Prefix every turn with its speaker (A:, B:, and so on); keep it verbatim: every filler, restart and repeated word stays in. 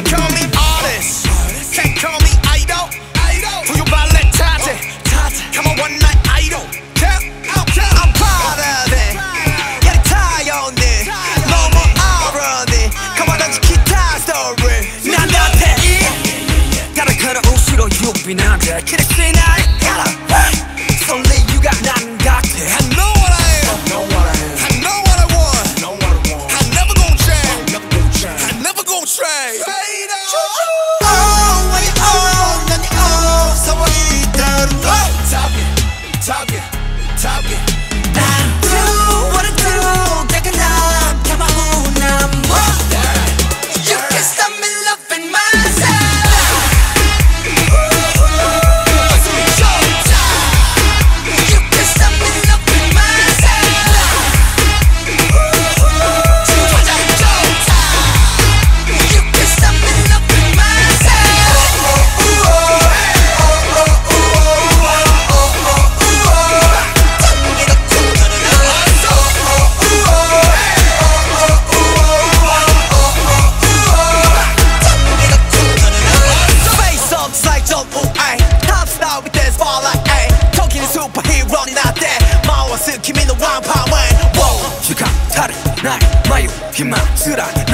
A: call me artist, can't call me idol. Who you ballet 타지? Come on, one night idol. I'm proud of it. Yeah, 타연이 너무 어른이. Come on, 던지 기타 story. 난 너한테 다른 그런 웃으로 유빈한데 그랬지 날 가라. Only you got nothing got it. I know what I am. I know what I am. I know what I want. Know what I want. I never gon' change. Never gon' change. I never gon' trade. Fade out. Oh, when you own, then you own. So what you done? Talk it, talk it, talk it. I do what I do. Take a love, come on, I'm more. You can stop me loving myself. 스키미는 왕파만 wow 지각 다른 날 마유 희망스라